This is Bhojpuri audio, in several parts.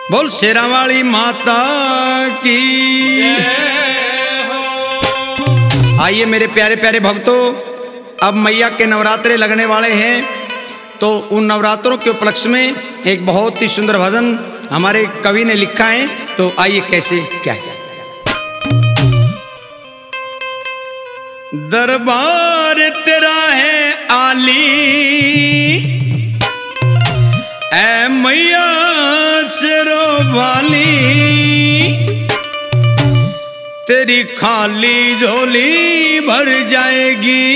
बोल शेरा वाली माता की। आइए मेरे प्यारे प्यारे भक्तों, अब मैया के नवरात्रे लगने वाले हैं, तो उन नवरात्रों के उपलक्ष्य में एक बहुत ही सुंदर भजन हमारे कवि ने लिखा है। तो आइए कैसे क्या है। दरबार तेरा है आली, ऐ मैया शेरो वाली, तेरी खाली झोली भर जाएगी।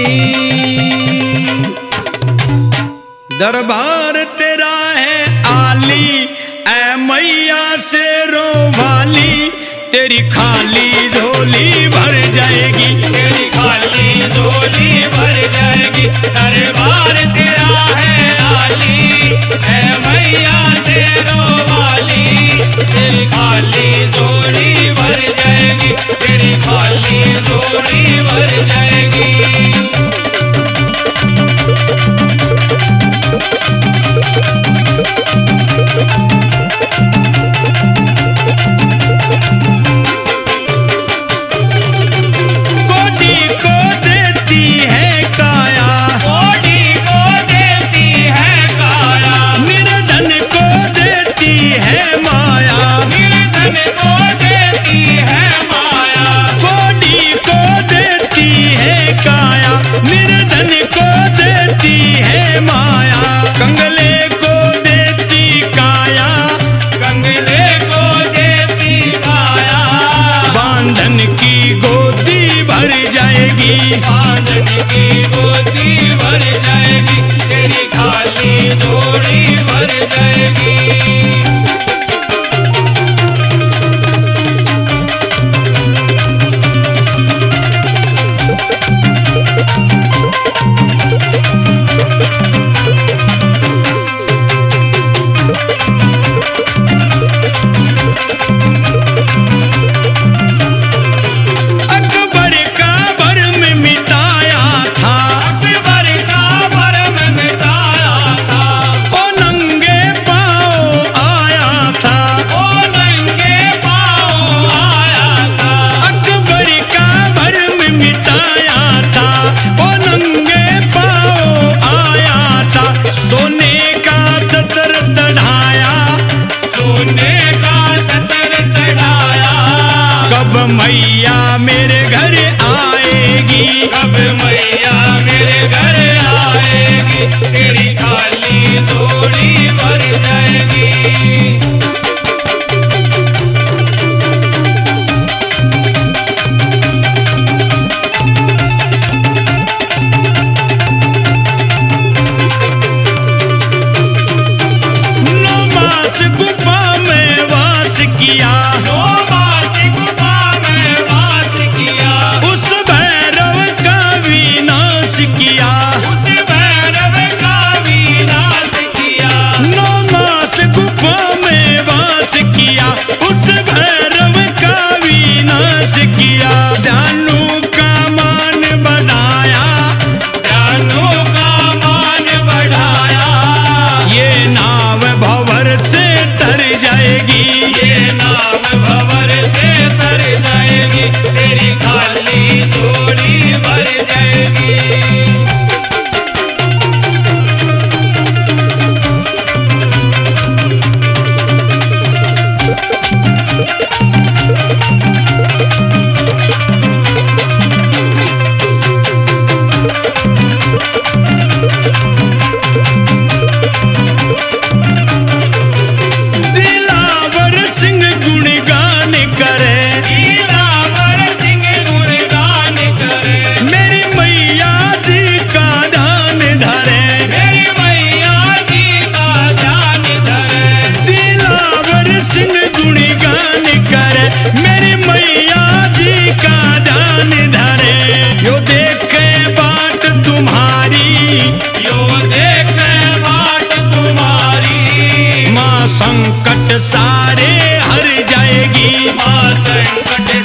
दरबार तेरा है आली, ऐ मैया शेरो वाली, तेरी खाली झोली भर जाएगी। तेरी खाली झोली भर जाएगी। दरबार तेरा है आली, ऐ मैया शेरो वाली, तेरी खाली झोली भर जाएगी। तेरी खाली झोली भर जाएगी। बांधन की गोदी भर जाएगी। तेरी खाली झोली भर जाएगी। मैया मेरे घर आएगी, कब मैया मेरे घर आएगी। तेरी खाली झोली भर जाएगी। ये नाव भंवर से तर जाएगी। तेरी खाली झोली भर जाएगी। संकट सारे हर जाएगी। माँ संकट